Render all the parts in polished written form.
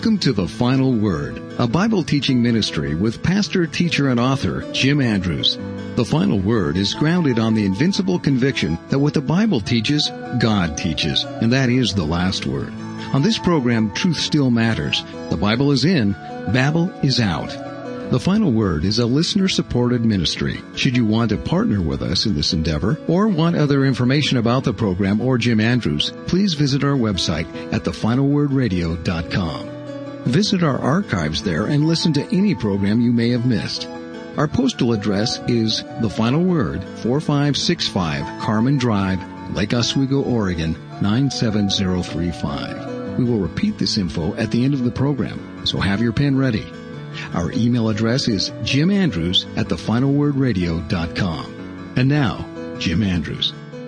Welcome to The Final Word, a Bible teaching ministry with pastor, teacher, and author Jim Andrews. The Final Word is grounded on the invincible conviction that what the Bible teaches, God teaches, and that is the last word. On this program, truth still matters. The Bible is in, Babel is out. The Final Word is a listener-supported ministry. Should you want to partner with us in this endeavor or want other information about the program or Jim Andrews, please visit our website at thefinalwordradio.com. Visit our archives there and listen to any program you may have missed. Our postal address is The Final Word, 4565 Carmen Drive, Lake Oswego, Oregon, 97035. We will repeat this info at the end of the program, so have your pen ready. Our email address is jimandrews@thefinalwordradio.com. And now, Jim Andrews.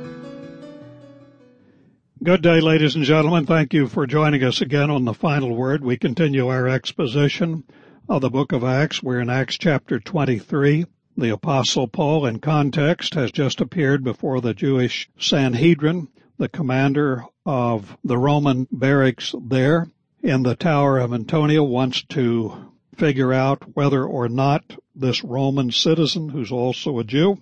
Good day, ladies and gentlemen. Thank you for joining us again on The Final Word. We continue our exposition of the book of Acts. We're in Acts chapter 23. The Apostle Paul, in context, has just appeared before the Jewish Sanhedrin, the commander of the Roman barracks there in the Tower of Antonia, wants to figure out whether or not this Roman citizen, who's also a Jew,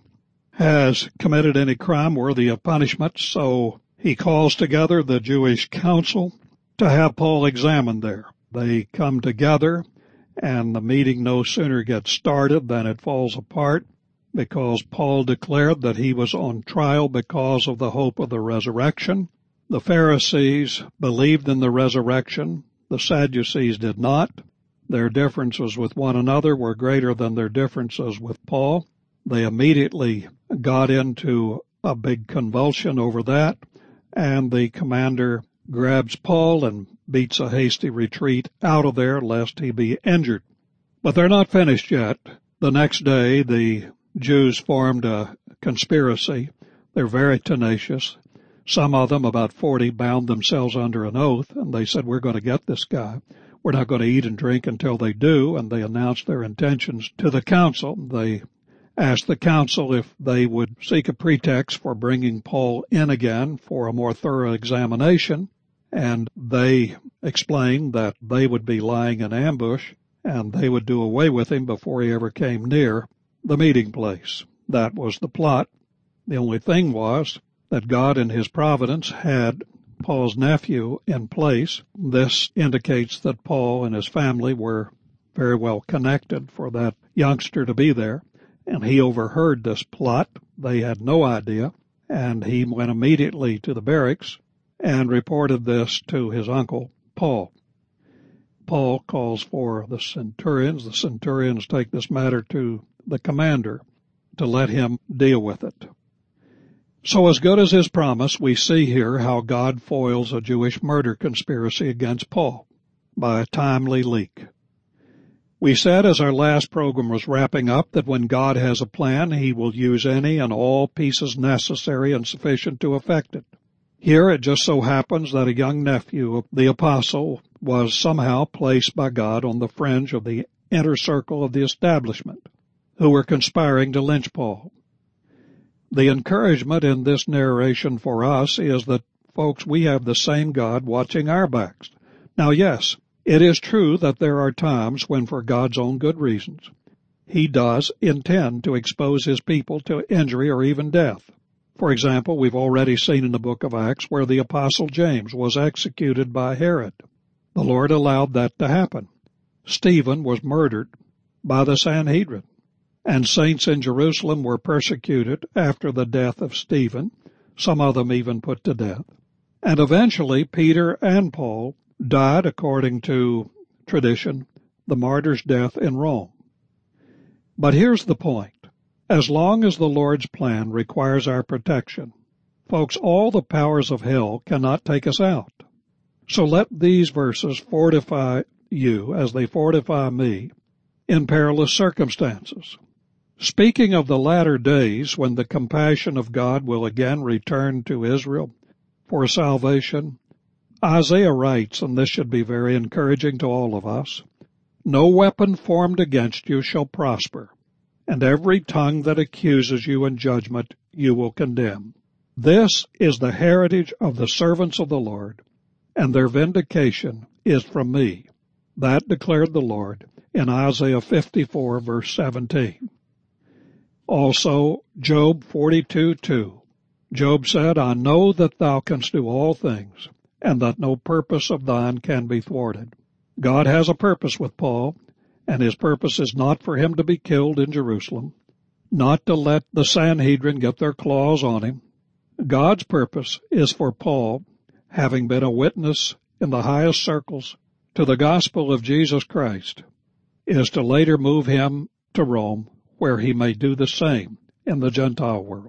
has committed any crime worthy of punishment. So he calls together the Jewish council to have Paul examined there. They come together, and the meeting no sooner gets started than it falls apart, because Paul declared that he was on trial because of the hope of the resurrection. The Pharisees believed in the resurrection. The Sadducees did not. Their differences with one another were greater than their differences with Paul. They immediately got into a big convulsion over that, and the commander grabs Paul and beats a hasty retreat out of there lest he be injured. But they're not finished yet. The next day, the Jews formed a conspiracy. They're very tenacious. Some of them, about 40, bound themselves under an oath, and they said, we're going to get this guy. We're not going to eat and drink until they do, and they announced their intentions to the council. They asked the council if they would seek a pretext for bringing Paul in again for a more thorough examination, and they explained that they would be lying in ambush, and they would do away with him before he ever came near the meeting place. That was the plot. The only thing was that God in his providence had Paul's nephew in place. This indicates that Paul and his family were very well connected for that youngster to be there, and he overheard this plot. They had no idea, and he went immediately to the barracks and reported this to his uncle, Paul. Paul calls for the centurions. The centurions take this matter to the commander to let him deal with it. So as good as his promise, we see here how God foils a Jewish murder conspiracy against Paul by a timely leak. We said as our last program was wrapping up that when God has a plan, he will use any and all pieces necessary and sufficient to effect it. Here it just so happens that a young nephew of the apostle was somehow placed by God on the fringe of the inner circle of the establishment, who were conspiring to lynch Paul. The encouragement in this narration for us is that, folks, we have the same God watching our backs. Now, yes, it is true that there are times when, for God's own good reasons, he does intend to expose his people to injury or even death. For example, we've already seen in the book of Acts where the apostle James was executed by Herod. The Lord allowed that to happen. Stephen was murdered by the Sanhedrin. And saints in Jerusalem were persecuted after the death of Stephen, some of them even put to death. And eventually Peter and Paul died, according to tradition, the martyr's death in Rome. But here's the point. As long as the Lord's plan requires our protection, folks, all the powers of hell cannot take us out. So let these verses fortify you as they fortify me in perilous circumstances. Speaking of the latter days, when the compassion of God will again return to Israel for salvation, Isaiah writes, and this should be very encouraging to all of us, no weapon formed against you shall prosper, and every tongue that accuses you in judgment you will condemn. This is the heritage of the servants of the Lord, and their vindication is from me. That declared the Lord in Isaiah 54, verse 17. Also, Job 42:2. Job said, I know that thou canst do all things, and that no purpose of thine can be thwarted. God has a purpose with Paul, and his purpose is not for him to be killed in Jerusalem, not to let the Sanhedrin get their claws on him. God's purpose is for Paul, having been a witness in the highest circles to the gospel of Jesus Christ, is to later move him to Rome, where he may do the same in the Gentile world.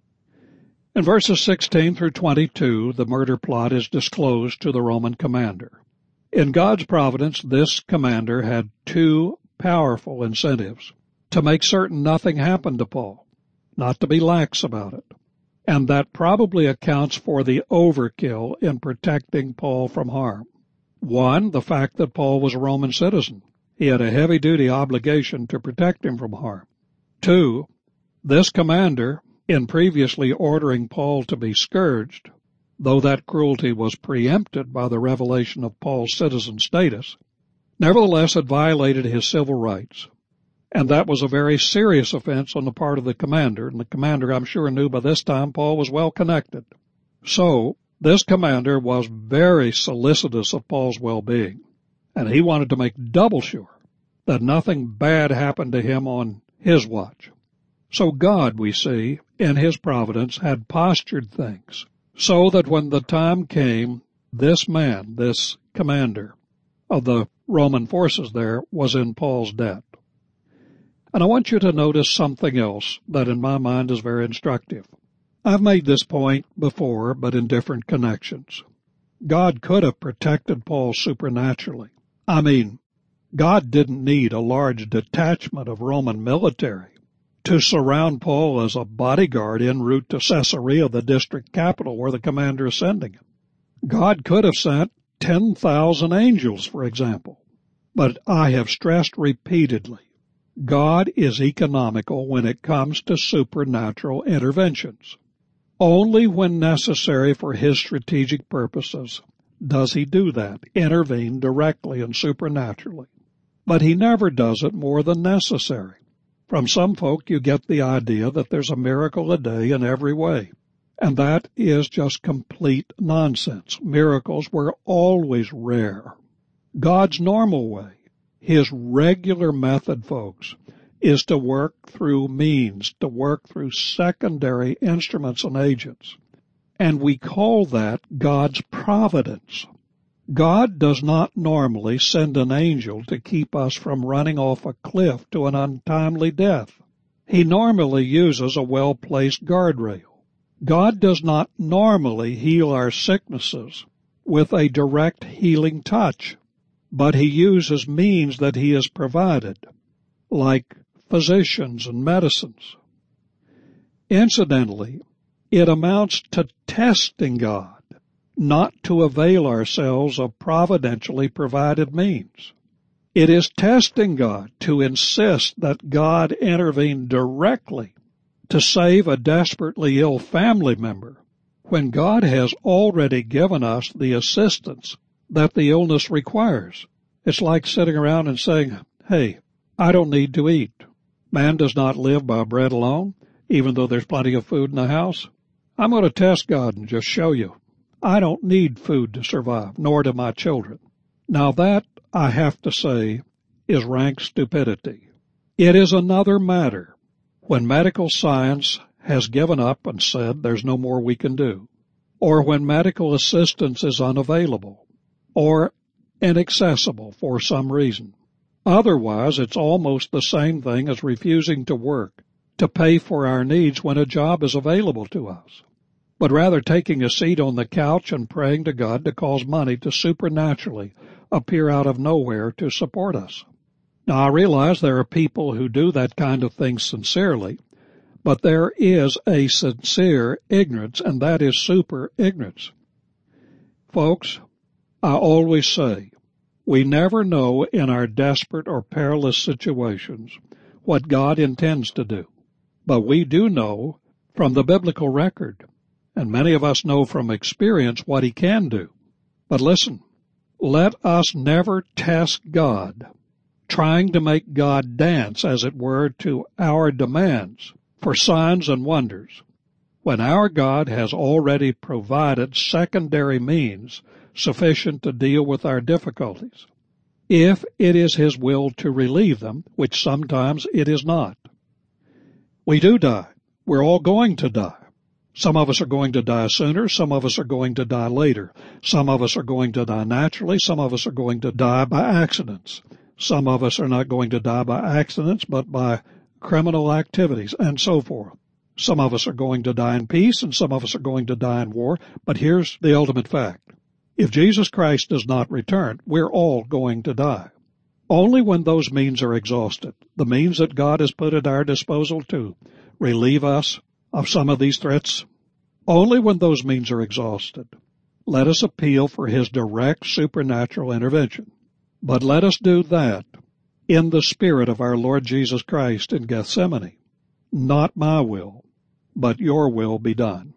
In verses 16 through 22, the murder plot is disclosed to the Roman commander. In God's providence, this commander had two powerful incentives: to make certain nothing happened to Paul, not to be lax about it. And that probably accounts for the overkill in protecting Paul from harm. One, the fact that Paul was a Roman citizen. He had a heavy-duty obligation to protect him from harm. Two, this commander, in previously ordering Paul to be scourged, though that cruelty was preempted by the revelation of Paul's citizen status, nevertheless had violated his civil rights. And that was a very serious offense on the part of the commander, and the commander, I'm sure, knew by this time Paul was well connected. So, this commander was very solicitous of Paul's well-being, and he wanted to make double sure that nothing bad happened to him on his watch. So God, we see, in his providence, had postured things so that when the time came, this man, this commander of the Roman forces there, was in Paul's debt. And I want you to notice something else that in my mind is very instructive. I've made this point before, but in different connections. God could have protected Paul supernaturally. I mean, God didn't need a large detachment of Roman military to surround Paul as a bodyguard en route to Caesarea, the district capital where the commander is sending him. God could have sent 10,000 angels, for example. But I have stressed repeatedly, God is economical when it comes to supernatural interventions. Only when necessary for his strategic purposes does he do that, intervene directly and supernaturally. But he never does it more than necessary. From some folk you get the idea that there's a miracle a day in every way. And that is just complete nonsense. Miracles were always rare. God's normal way, his regular method, folks, is to work through means, to work through secondary instruments and agents. And we call that God's providence. God does not normally send an angel to keep us from running off a cliff to an untimely death. He normally uses a well-placed guardrail. God does not normally heal our sicknesses with a direct healing touch, but he uses means that he has provided, like physicians and medicines. Incidentally, it amounts to testing God not to avail ourselves of providentially provided means. It is testing God to insist that God intervene directly to save a desperately ill family member when God has already given us the assistance that the illness requires. It's like sitting around and saying, hey, I don't need to eat. Man does not live by bread alone, even though there's plenty of food in the house. I'm going to test God and just show you. I don't need food to survive, nor do my children. Now that, I have to say, is rank stupidity. It is another matter when medical science has given up and said there's no more we can do, or when medical assistance is unavailable, or inaccessible for some reason. Otherwise, it's almost the same thing as refusing to work to pay for our needs when a job is available to us, but rather taking a seat on the couch and praying to God to cause money to supernaturally appear out of nowhere to support us. Now, I realize there are people who do that kind of thing sincerely, but there is a sincere ignorance, and that is super ignorance. Folks, I always say, we never know in our desperate or perilous situations what God intends to do, but we do know from the biblical record, and many of us know from experience what he can do. But listen, Let us never test God, trying to make God dance, as it were, to our demands for signs and wonders, when our God has already provided secondary means sufficient to deal with our difficulties, if it is His will to relieve them, which sometimes it is not. We do die. We're all going to die. Some of us are going to die sooner. Some of us are going to die later. Some of us are going to die naturally. Some of us are going to die by accidents. Some of us are not going to die by accidents, but by criminal activities, and so forth. Some of us are going to die in peace, and some of us are going to die in war. But here's the ultimate fact. If Jesus Christ does not return, we're all going to die. Only when those means are exhausted, the means that God has put at our disposal to relieve us of some of these threats, only when those means are exhausted, let us appeal for His direct supernatural intervention. But let us do that in the spirit of our Lord Jesus Christ in Gethsemane. Not my will, but your will be done.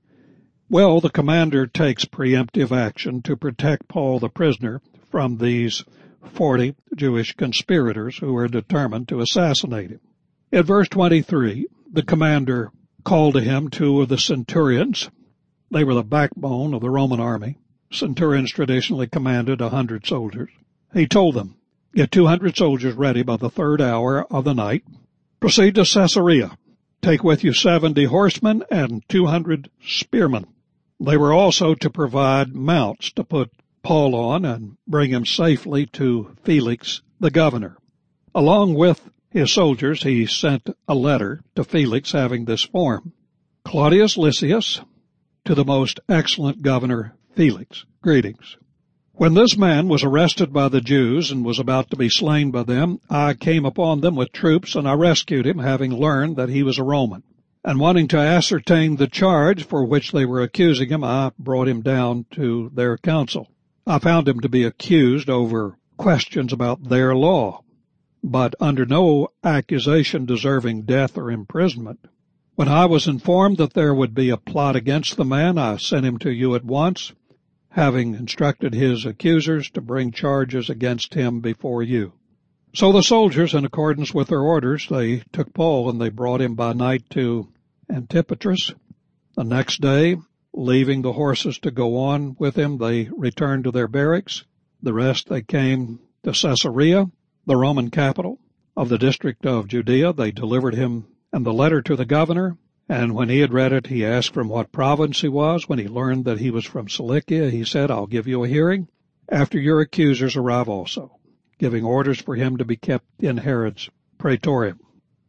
Well, the commander takes preemptive action to protect Paul the prisoner from these 40 Jewish conspirators who are determined to assassinate him. In verse 23, the commander called to him 2 of the centurions. They were the backbone of the Roman army. Centurions traditionally commanded 100 soldiers. He told them, get 200 soldiers ready by the 3rd hour of the night. Proceed to Caesarea. Take with you 70 horsemen and 200 spearmen. They were also to provide mounts to put Paul on and bring him safely to Felix, the governor. Along with his soldiers, he sent a letter to Felix having this form: Claudius Lysias, to the most excellent governor Felix, greetings. When this man was arrested by the Jews and was about to be slain by them, I came upon them with troops, and I rescued him, having learned that he was a Roman. And wanting to ascertain the charge for which they were accusing him, I brought him down to their council. I found him to be accused over questions about their law, but under no accusation deserving death or imprisonment. When I was informed that there would be a plot against the man, I sent him to you at once, having instructed his accusers to bring charges against him before you. So the soldiers, in accordance with their orders, they took Paul and they brought him by night to Antipatris. The next day, leaving the horses to go on with him, they returned to their barracks. The rest they came to Caesarea, the Roman capital of the district of Judea. They delivered him and the letter to the governor, and when he had read it, he asked from what province he was. When he learned that he was from Cilicia, he said, I'll give you a hearing after your accusers arrive also, giving orders for him to be kept in Herod's praetorium.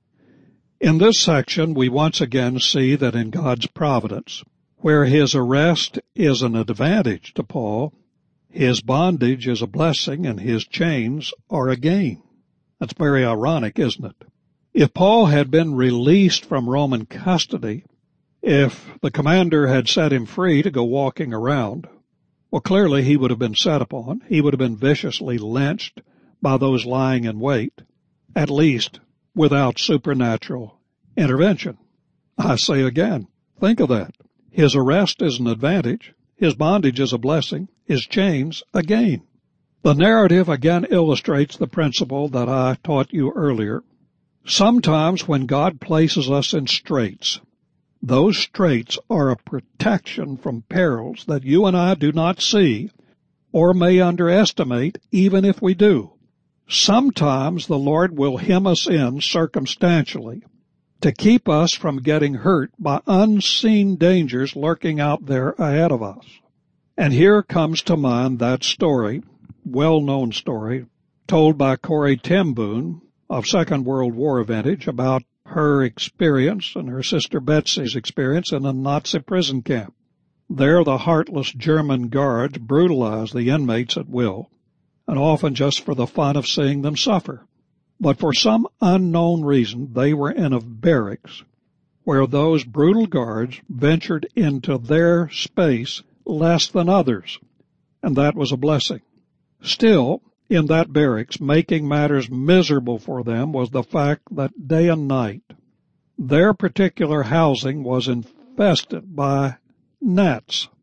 In this section, we once again see that in God's providence, where his arrest is an advantage to Paul, his bondage is a blessing and his chains are a gain. That's very ironic, isn't it? If Paul had been released from Roman custody, if the commander had set him free to go walking around, well, clearly he would have been set upon. He would have been viciously lynched by those lying in wait, at least without supernatural intervention. I say again, think of that. His arrest is an advantage, his bondage is a blessing, his chains a gain. The narrative again illustrates the principle that I taught you earlier. Sometimes when God places us in straits, those straits are a protection from perils that you and I do not see or may underestimate, even if we do. Sometimes the Lord will hem us in circumstantially to keep us from getting hurt by unseen dangers lurking out there ahead of us. And here comes to mind that story, well-known story, told by Corrie ten Boom of Second World War vintage about her experience and her sister Betsy's experience in a Nazi prison camp. There the heartless German guards brutalized the inmates at will, and often just for the fun of seeing them suffer. But for some unknown reason, they were in a barracks where those brutal guards ventured into their space less than others, and that was a blessing. Still, in that barracks, making matters miserable for them was the fact that day and night, their particular housing was infested by gnats.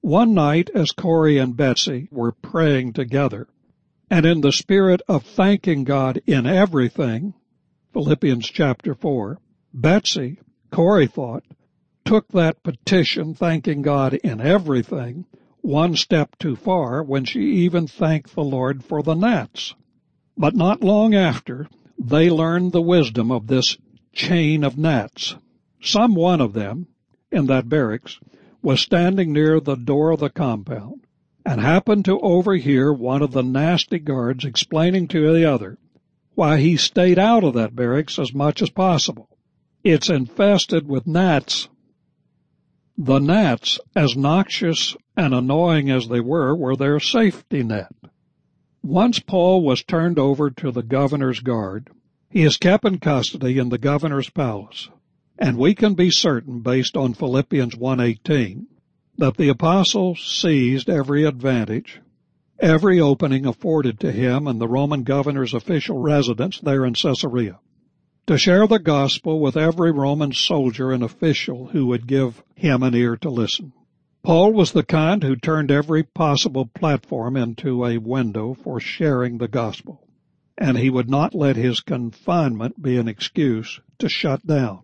One night as Corey and Betsy were praying together, and in the spirit of thanking God in everything, Philippians chapter 4, Betsy, Corey thought, took that petition, thanking God in everything, one step too far when she even thanked the Lord for the gnats. But not long after, they learned the wisdom of this chain of gnats. Some one of them, in that barracks, was standing near the door of the compound, and happened to overhear one of the nasty guards explaining to the other why he stayed out of that barracks as much as possible. It's infested with gnats. The gnats, as noxious and annoying as they were their safety net. Once Paul was turned over to the governor's guard, he is kept in custody in the governor's palace, and we can be certain, based on Philippians 1:18, that the apostle seized every advantage, every opening afforded to him in the Roman governor's official residence there in Caesarea, to share the gospel with every Roman soldier and official who would give him an ear to listen. Paul was the kind who turned every possible platform into a window for sharing the gospel, and he would not let his confinement be an excuse to shut down.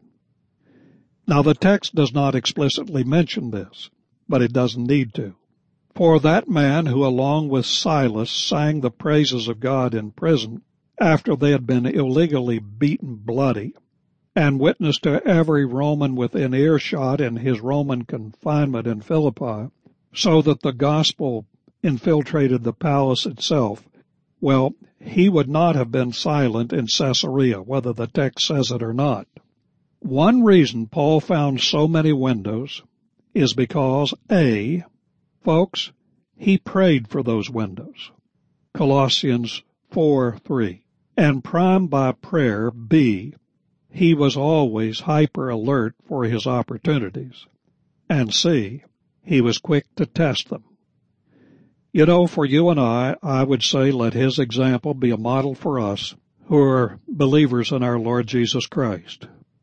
Now, the text does not explicitly mention this, but it doesn't need to. For that man who, along with Silas, sang the praises of God in prison after they had been illegally beaten bloody, and witnessed to every Roman within earshot in his Roman confinement in Philippi, so that the gospel infiltrated the palace itself, well, he would not have been silent in Caesarea, whether the text says it or not. One reason Paul found so many windows is because, A, folks, he prayed for those windows. Colossians 4:3. And primed by prayer, B, he was always hyper alert for his opportunities. And C, he was quick to test them. You know, for you and I would say let his example be a model for us who are believers in our Lord Jesus Christ.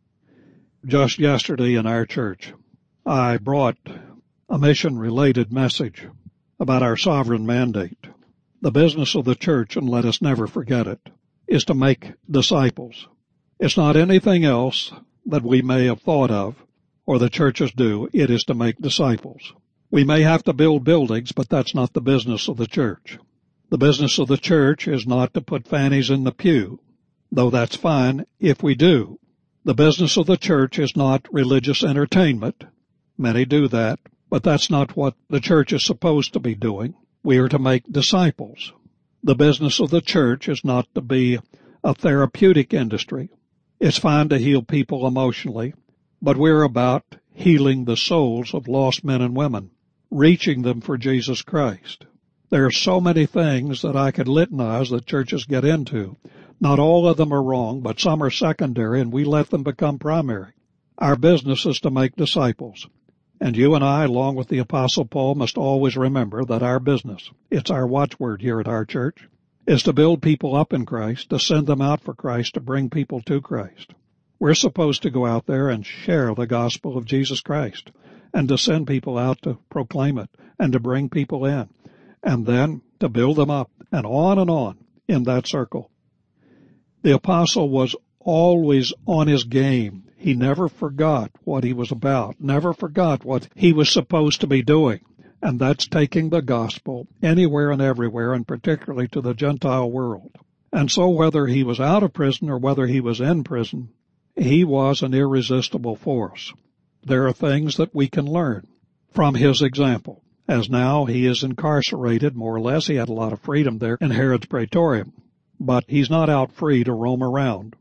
Just yesterday in our church, I brought a mission-related message about our sovereign mandate. The business of the church, and let us never forget it, is to make disciples. It's not anything else that we may have thought of, or the churches do. It is to make disciples. We may have to build buildings, but that's not the business of the church. The business of the church is not to put fannies in the pew, though that's fine if we do. The business of the church is not religious entertainment. Many do that, but that's not what the church is supposed to be doing. We are to make disciples. The business of the church is not to be a therapeutic industry. It's fine to heal people emotionally, but we're about healing the souls of lost men and women, reaching them for Jesus Christ. There are so many things that I could litanize that churches get into. Not all of them are wrong, but some are secondary, and we let them become primary. Our business is to make disciples. And you and I, along with the Apostle Paul, must always remember that our business, it's our watchword here at our church, is to build people up in Christ, to send them out for Christ, to bring people to Christ. We're supposed to go out there and share the gospel of Jesus Christ, and to send people out to proclaim it, and to bring people in, and then to build them up, and on in that circle. The apostle was always on his game. He never forgot what he was about, never forgot what he was supposed to be doing, and that's taking the gospel anywhere and everywhere, and particularly to the Gentile world. And so whether he was out of prison or whether he was in prison, he was an irresistible force. There are things that we can learn from his example, as now he is incarcerated, more or less. He had a lot of freedom there in Herod's Praetorium, but he's not out free to roam around.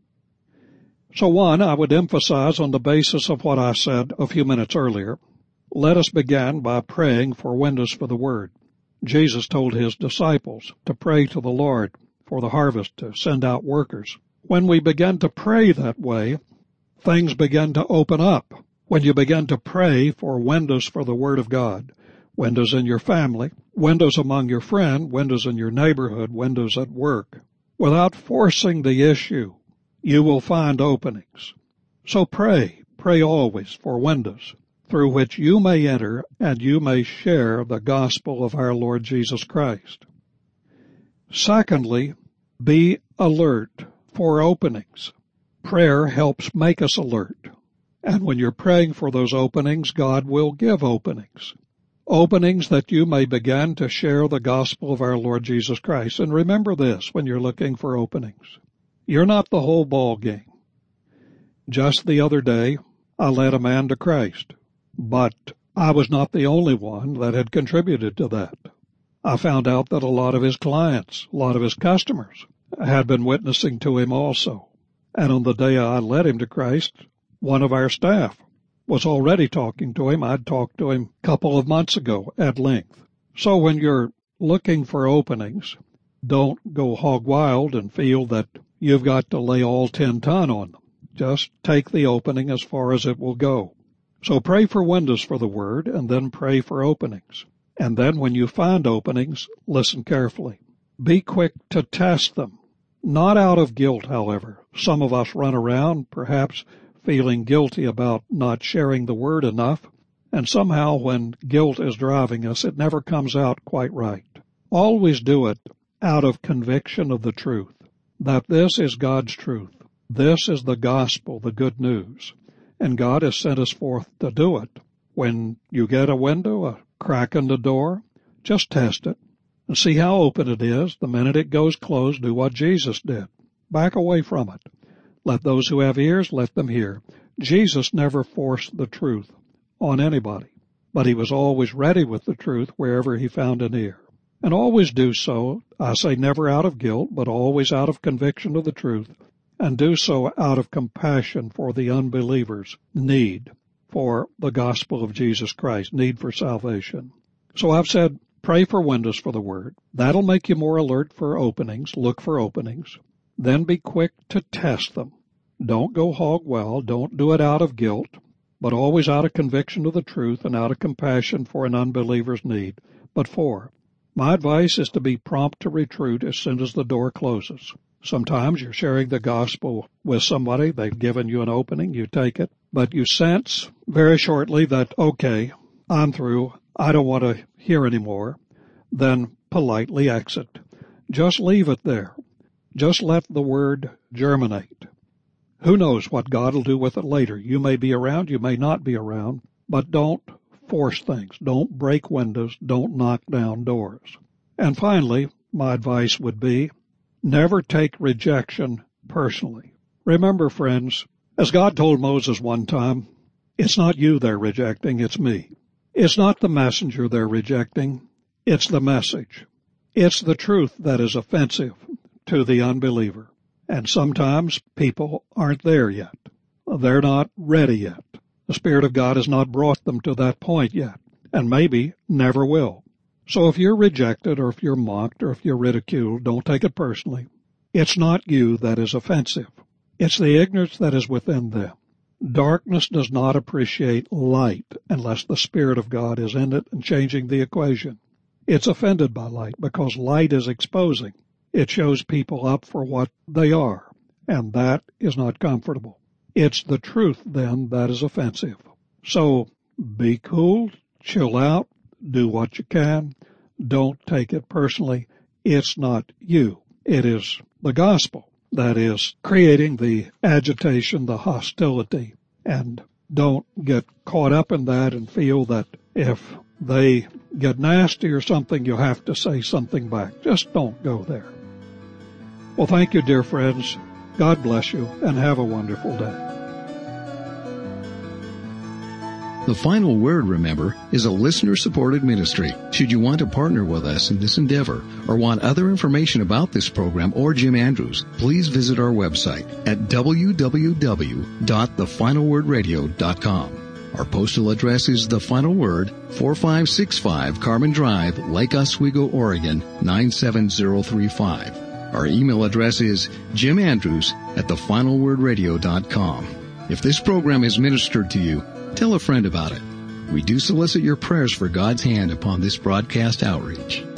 So one, I would emphasize on the basis of what I said a few minutes earlier, let us begin by praying for windows for the word. Jesus told his disciples to pray to the Lord for the harvest, to send out workers. When we begin to pray that way, things begin to open up. When you begin to pray for windows for the Word of God, windows in your family, windows among your friends, windows in your neighborhood, windows at work, without forcing the issue, you will find openings. So pray always for windows. through which you may enter and you may share the gospel of our Lord Jesus Christ. Secondly, be alert for openings. Prayer helps make us alert. And when you're praying for those openings, God will give openings. Openings that you may begin to share the gospel of our Lord Jesus Christ. And remember this when you're looking for openings. You're not the whole ball game. Just the other day, I led a man to Christ, but I was not the only one that had contributed to that. I found out that a lot of his clients, a lot of his customers, had been witnessing to him also. And on the day I led him to Christ, one of our staff was already talking to him. I'd talked to him a couple of months ago at length. So when you're looking for openings, don't go hog wild and feel that you've got to lay all 10 ton on them. Just take the opening as far as it will go. So pray for windows for the word and then pray for openings. And then when you find openings, listen carefully. Be quick to test them. Not out of guilt, however. Some of us run around, perhaps feeling guilty about not sharing the word enough, and somehow when guilt is driving us, it never comes out quite right. Always do it out of conviction of the truth, that this is God's truth. This is the gospel, the good news, and God has sent us forth to do it. When you get a window, a crack in the door, just test it and see how open it is. The minute it goes closed, do what Jesus did. Back away from it. Let those who have ears, let them hear. Jesus never forced the truth on anybody, but he was always ready with the truth wherever he found an ear. And always do so, I say never out of guilt, but always out of conviction of the truth, and do so out of compassion for the unbeliever's need for the gospel of Jesus Christ, need for salvation. So I've said, pray for windows for the word. That'll make you more alert for openings. Look for openings. Then be quick to test them. Don't go hog wild. Don't do it out of guilt, but always out of conviction of the truth and out of compassion for an unbeliever's need. But my advice is to be prompt to retreat as soon as the door closes. Sometimes you're sharing the gospel with somebody. They've given you an opening. You take it. But you sense very shortly that, okay, I'm through. I don't want to hear anymore. Then politely exit. Just leave it there. Just let the word germinate. Who knows what God will do with it later? You may be around, you may not be around, but don't force things. Don't break windows. Don't knock down doors. And finally, my advice would be, never take rejection personally. Remember, friends, as God told Moses one time, it's not you they're rejecting, it's me. It's not the messenger they're rejecting, it's the message. It's the truth that is offensive to the unbeliever. And sometimes people aren't there yet. They're not ready yet. The Spirit of God has not brought them to that point yet, and maybe never will. So if you're rejected or if you're mocked or if you're ridiculed, don't take it personally. It's not you that is offensive. It's the ignorance that is within them. Darkness does not appreciate light unless the Spirit of God is in it and changing the equation. It's offended by light because light is exposing. It shows people up for what they are, and that is not comfortable. It's the truth, then, that is offensive. So be cool, chill out, do what you can. Don't take it personally. It's not you. It is the gospel that is creating the agitation, the hostility. And don't get caught up in that and feel that if they get nasty or something, you have to say something back. Just don't go there. Well, thank you, dear friends. God bless you, and have a wonderful day. The Final Word, remember, is a listener-supported ministry. Should you want to partner with us in this endeavor or want other information about this program or Jim Andrews, please visit our website at www.thefinalwordradio.com. Our postal address is The Final Word, 4565 Carmen Drive, Lake Oswego, Oregon, 97035. Our email address is jimandrews@thefinalwordradio.com. If this program is ministered to you, tell a friend about it. We do solicit your prayers for God's hand upon this broadcast outreach.